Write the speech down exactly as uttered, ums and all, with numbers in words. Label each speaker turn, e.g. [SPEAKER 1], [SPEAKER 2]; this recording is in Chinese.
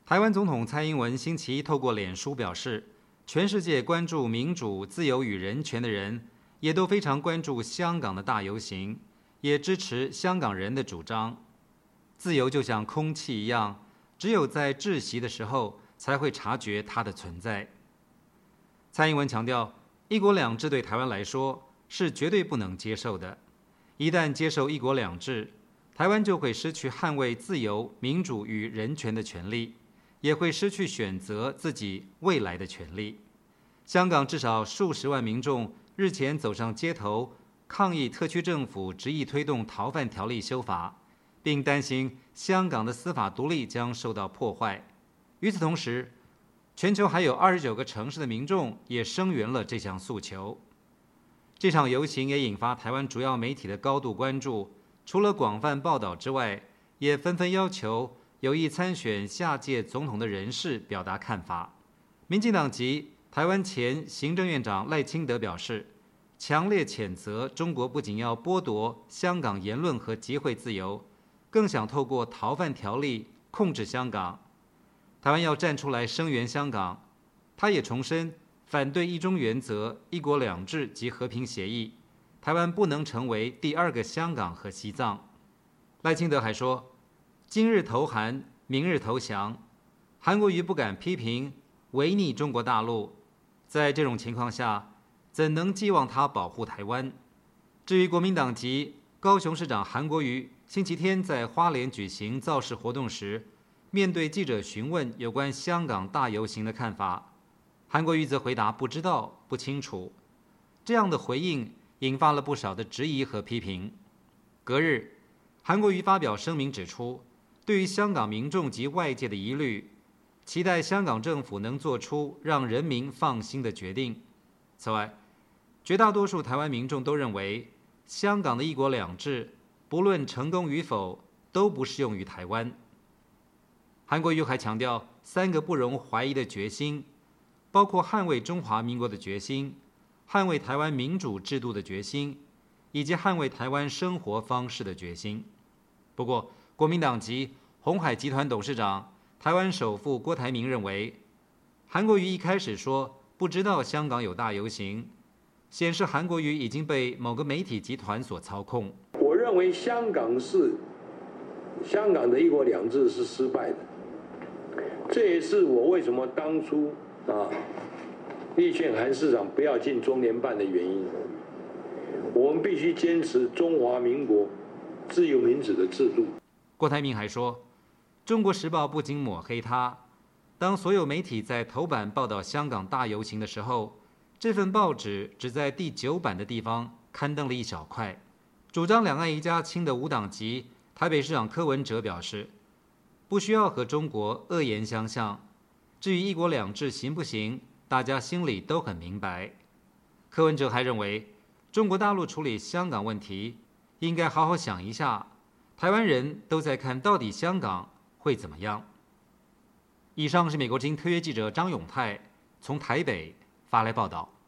[SPEAKER 1] 台湾总统蔡英文星期一透过脸书表示，全世界关注民主、自由与人权的人，也都非常关注香港的大游行，也支持香港人的主张。自由就像空气一样，只有在窒息的时候才会察觉它的存在。蔡英文强调，一国两制对台湾来说是绝对不能接受的。一旦接受一国两制，台湾就会失去捍卫自由、民主与人权的权利，也会失去选择自己未来的权利。香港至少数十万民众日前走上街头，抗议特区政府执意推动逃犯条例修法，并担心香港的司法独立将受到破坏。与此同时，全球还有二十九个城市的民众也声援了这项诉求。这场游行也引发台湾主要媒体的高度关注，除了广泛报道之外，也纷纷要求有意参选下届总统的人士表达看法。民进党籍台湾前行政院长赖清德表示，强烈谴责中国不仅要剥夺香港言论和集会自由，更想透过逃犯条例控制香港。台湾要站出来声援香港。他也重申反对一中原则、一国两制及和平协议，台湾不能成为第二个香港和西藏。赖清德还说，今日投韩，明日投降，韩国瑜不敢批评违逆中国大陆，在这种情况下，怎能寄望他保护台湾？至于国民党籍高雄市长韩国瑜，星期天在花莲举行造势活动时，面对记者询问有关香港大游行的看法，韩国瑜则回答不知道、不清楚。这样的回应引发了不少的质疑和批评。隔日，韩国瑜发表声明指出，对于香港民众及外界的疑虑，期待香港政府能做出让人民放心的决定。此外，绝大多数台湾民众都认为，香港的一国两制不论成功与否，都不适用于台湾。韩国瑜还强调三个不容怀疑的决心，包括捍卫中华民国的决心、捍卫台湾民主制度的决心，以及捍卫台湾生活方式的决心。不过，国民党籍鸿海集团董事长、台湾首富郭台铭认为，韩国瑜一开始说不知道香港有大游行，显示韩国瑜已经被某个媒体集团所操控。
[SPEAKER 2] 我认为香港是香港的一国两制是失败的，这也是我为什么当初啊力劝韩市长不要进中联办的原因。我们必须坚持中华民国自由民主的制度。
[SPEAKER 1] 郭台铭还说，中国时报不仅抹黑他，当所有媒体在头版报道香港大游行的时候，这份报纸只在第九版的地方刊登了一小块。主张两岸一家亲的无党籍台北市长柯文哲表示，不需要和中国恶言相向，至于一国两制行不行，大家心里都很明白。柯文哲还认为，中国大陆处理香港问题应该好好想一下，台湾人都在看到底香港会怎么样。以上是美国之音特约记者张永泰从台北发来报道。